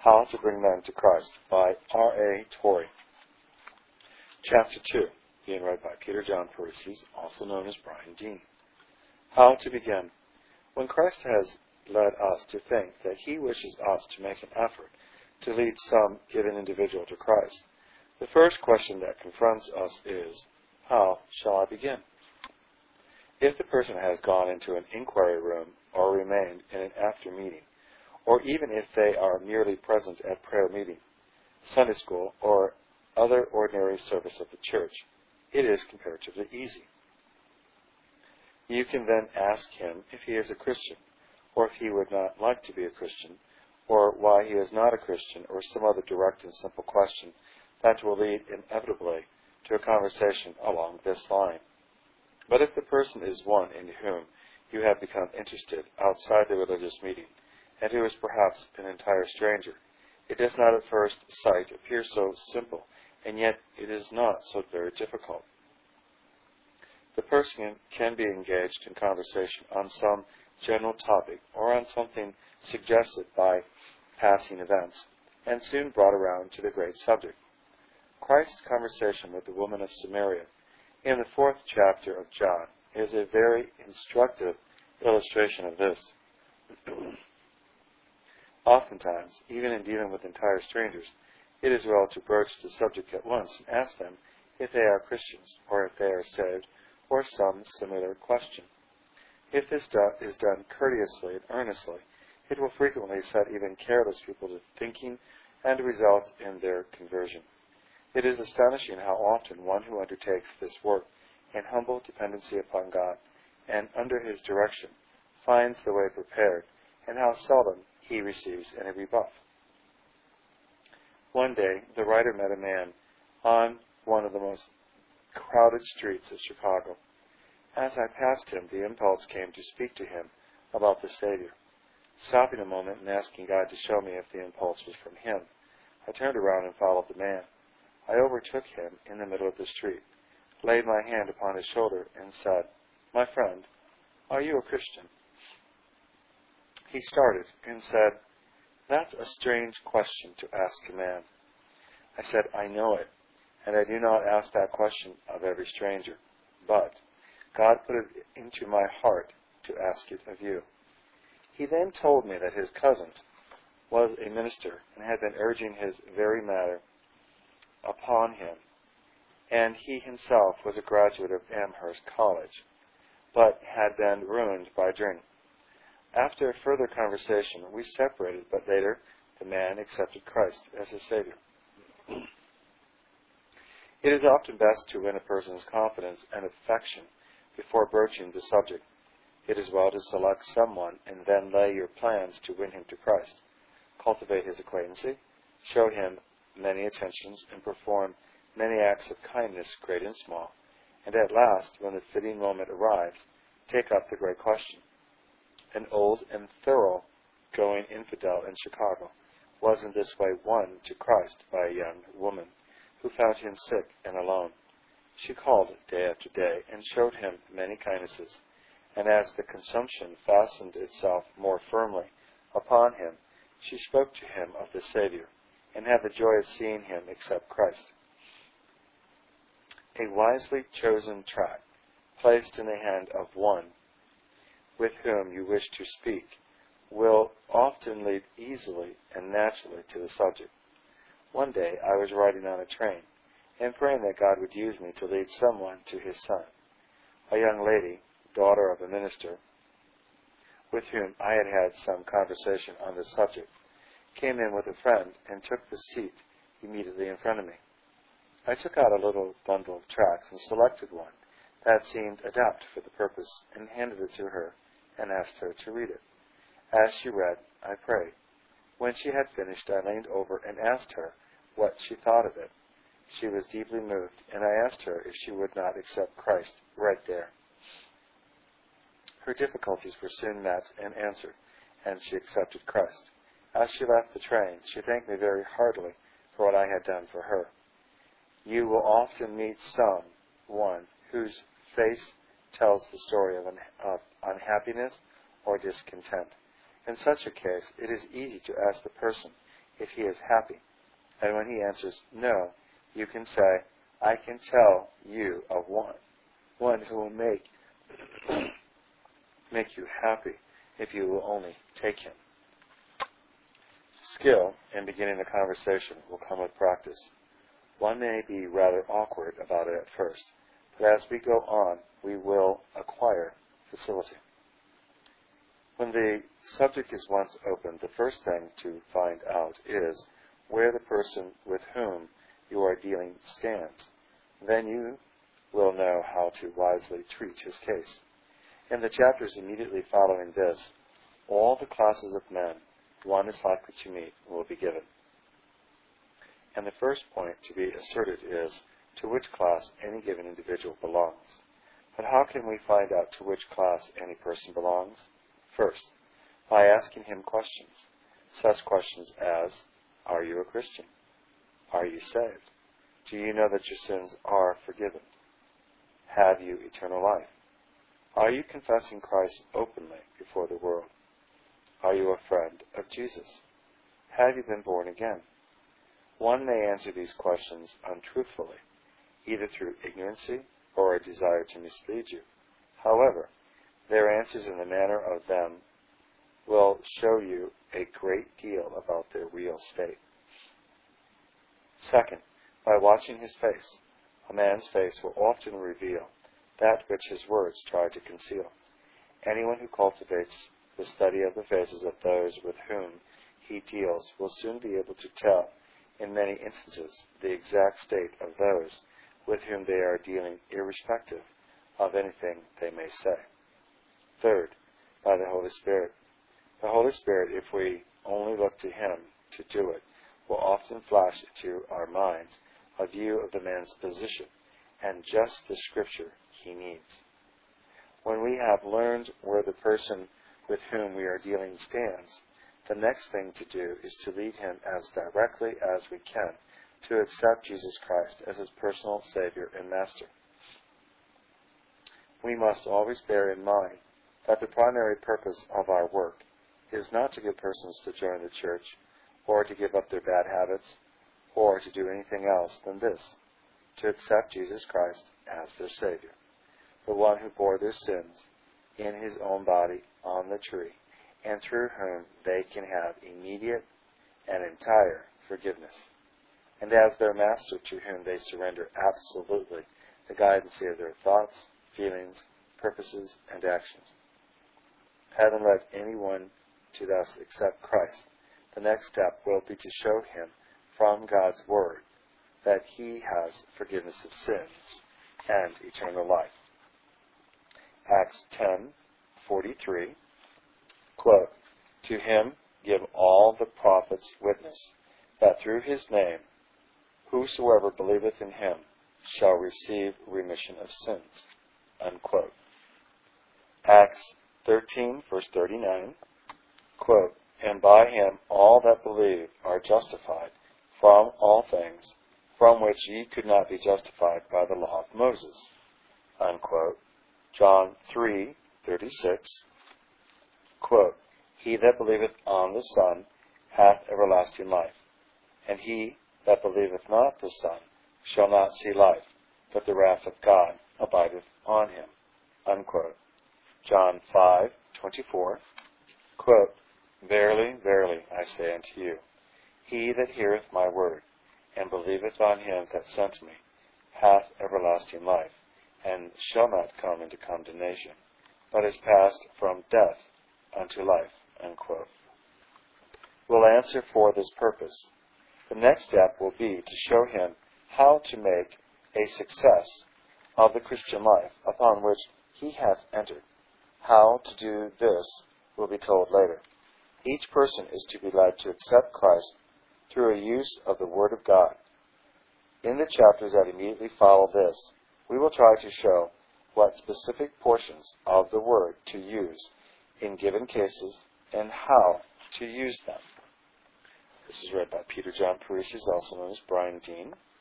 How to Bring Men to Christ by R.A. Torrey. Chapter 2, being read by Peter John Paresis, also known as Brian Dean. How to begin. When Christ has led us to think that He wishes us to make an effort to lead some given individual to Christ, the first question that confronts us is, how shall I begin? If the person has gone into an inquiry room or remained in an after meeting, or even if they are merely present at prayer meeting, Sunday school, or other ordinary service of the church, it is comparatively easy. You can then ask him if he is a Christian, or if he would not like to be a Christian, or why he is not a Christian, or some other direct and simple question that will lead inevitably to a conversation along this line. But if the person is one in whom you have become interested outside the religious meeting, and who is perhaps an entire stranger, it does not at first sight appear so simple, and yet it is not so very difficult. The person can be engaged in conversation on some general topic or on something suggested by passing events, and soon brought around to the great subject. Christ's conversation with the woman of Samaria in the 4th chapter of John is a very instructive illustration of this. Oftentimes, even in dealing with entire strangers, it is well to broach the subject at once and ask them if they are Christians, or if they are saved, or some similar question. If this is done courteously and earnestly, it will frequently set even careless people to thinking and result in their conversion. It is astonishing how often one who undertakes this work in humble dependency upon God and under His direction finds the way prepared, and how seldom he receives any rebuff. One day, the writer met a man on one of the most crowded streets of Chicago. As I passed him, the impulse came to speak to him about the Savior. Stopping a moment and asking God to show me if the impulse was from Him, I turned around and followed the man. I overtook him in the middle of the street, laid my hand upon his shoulder, and said, "My friend, are you a Christian?" He started and said, "That's a strange question to ask a man." I said, "I know it, and I do not ask that question of every stranger, but God put it into my heart to ask it of you." He then told me that his cousin was a minister and had been urging his very matter upon him, and he himself was a graduate of Amherst College, but had been ruined by drink. After a further conversation, we separated, but later the man accepted Christ as his Savior. It is often best to win a person's confidence and affection before broaching the subject. It is well to select someone and then lay your plans to win him to Christ. Cultivate his acquaintance, show him many attentions, and perform many acts of kindness, great and small. And at last, when the fitting moment arrives, take up the great question. An old and thorough-going infidel in Chicago was in this way won to Christ by a young woman who found him sick and alone. She called day after day and showed him many kindnesses, and as the consumption fastened itself more firmly upon him, she spoke to him of the Savior, and had the joy of seeing him accept Christ. A wisely chosen tract, placed in the hand of one with whom you wish to speak, will often lead easily and naturally to the subject. One day I was riding on a train, and praying that God would use me to lead someone to His Son. A young lady, daughter of a minister, with whom I had had some conversation on the subject, came in with a friend and took the seat immediately in front of me. I took out a little bundle of tracts and selected one that seemed adept for the purpose, and handed it to her and asked her to read it. As she read, I prayed. When she had finished, I leaned over and asked her what she thought of it. She was deeply moved, and I asked her if she would not accept Christ right there. Her difficulties were soon met and answered, and she accepted Christ. As she left the train, she thanked me very heartily for what I had done for her. You will often meet someone whose face tells the story of unhappiness or discontent. In such a case, it is easy to ask the person if he is happy. And when he answers no, you can say, I can tell you of one who will make you happy if you will only take him. Skill in beginning the conversation will come with practice. One may be rather awkward about it at first, but as we go on, we will acquire facility. When the subject is once opened, the first thing to find out is where the person with whom you are dealing stands. Then you will know how to wisely treat his case. In the chapters immediately following this, all the classes of men one is likely to meet will be given. And the first point to be asserted is to which class any given individual belongs. But how can we find out to which class any person belongs? First, by asking him questions. Such questions as, are you a Christian? Are you saved? Do you know that your sins are forgiven? Have you eternal life? Are you confessing Christ openly before the world? Are you a friend of Jesus? Have you been born again? One may answer these questions untruthfully, either through ignorancy or a desire to mislead you. However, their answers in the manner of them will show you a great deal about their real state. Second, by watching his face. A man's face will often reveal that which his words try to conceal. Anyone who cultivates the study of the faces of those with whom he deals will soon be able to tell, in many instances, the exact state of those with whom they are dealing, irrespective of anything they may say. Third, by the Holy Spirit. The Holy Spirit, if we only look to him to do it, will often flash into our minds a view of the man's position and just the scripture he needs. When we have learned where the person with whom we are dealing stands, the next thing to do is to lead him as directly as we can to accept Jesus Christ as his personal Savior and Master. We must always bear in mind that the primary purpose of our work is not to get persons to join the church, or to give up their bad habits, or to do anything else than this, to accept Jesus Christ as their Savior, the one who bore their sins in his own body on the tree, and through whom they can have immediate and entire forgiveness, and as their Master to whom they surrender absolutely the guidance of their thoughts, feelings, purposes, and actions. Having led anyone to thus accept Christ, the next step will be to show him from God's Word that he has forgiveness of sins and eternal life. Acts 10:43, quote, to him give all the prophets witness, that through his name whosoever believeth in him shall receive remission of sins, unquote. Acts 13, verse 39, quote, and by him all that believe are justified from all things from which ye could not be justified by the law of Moses, unquote. John 3:36, quote, he that believeth on the Son hath everlasting life, and he that believeth not the Son shall not see life, but the wrath of God abideth on him, unquote. John 5:24, quote, verily, verily, I say unto you, he that heareth my word, and believeth on him that sent me, hath everlasting life, and shall not come into condemnation, but is passed from death unto life, unquote. Will answer for this purpose. The next step will be to show him how to make a success of the Christian life upon which he hath entered. How to do this will be told later. Each person is to be led to accept Christ through a use of the Word of God. In the chapters that immediately follow this, we will try to show what specific portions of the Word to use in given cases and how to use them. This is read by Peter John Parisi, also known as Brian Dean.